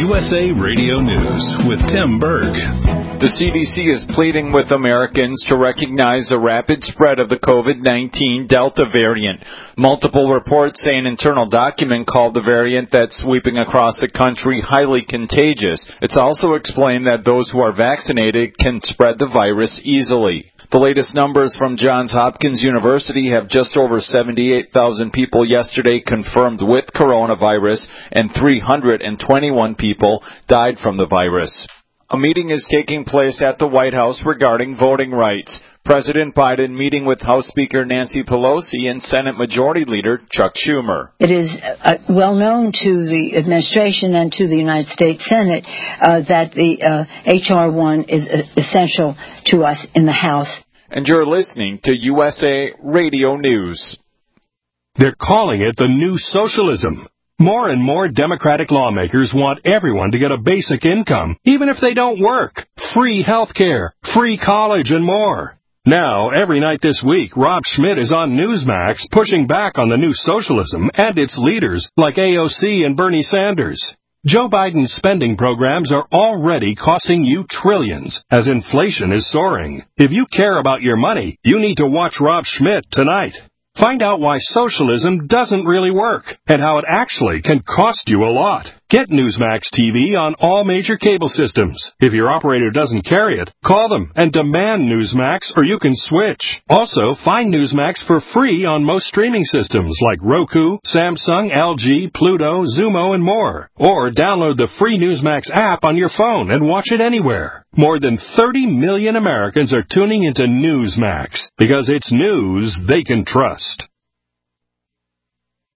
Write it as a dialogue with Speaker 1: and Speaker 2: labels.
Speaker 1: USA Radio News with Tim Berg.
Speaker 2: The CDC is pleading with Americans to recognize the rapid spread of the COVID-19 Delta variant. Multiple reports say an internal document called the variant that's sweeping across the country highly contagious. It's also explained that those who are vaccinated can spread the virus easily. The latest numbers from Johns Hopkins University have just over 78,000 people yesterday confirmed with coronavirus, and 321 people died from the virus. A meeting is taking place at the White House regarding voting rights. President Biden meeting with House Speaker Nancy Pelosi and Senate Majority Leader Chuck Schumer.
Speaker 3: It is well known to the administration and to the United States Senate that the H.R. 1 is essential to us in the House.
Speaker 2: And you're listening to USA Radio News.
Speaker 4: They're calling it the new socialism. More and more Democratic lawmakers want everyone to get a basic income, even if they don't work, free health care, free college, and more. Now, every night this week, Rob Schmidt is on Newsmax pushing back on the new socialism and its leaders like AOC and Bernie Sanders. Joe Biden's spending programs are already costing you trillions as inflation is soaring. If you care about your money, you need to watch Rob Schmidt tonight. Find out why socialism doesn't really work and how it actually can cost you a lot. Get Newsmax TV on all major cable systems. If your operator doesn't carry it, call them and demand Newsmax, or you can switch. Also, find Newsmax for free on most streaming systems like Roku, Samsung, LG, Pluto, Xumo, and more. Or download the free Newsmax app on your phone and watch it anywhere. More than 30 million Americans are tuning into Newsmax because it's news they can trust.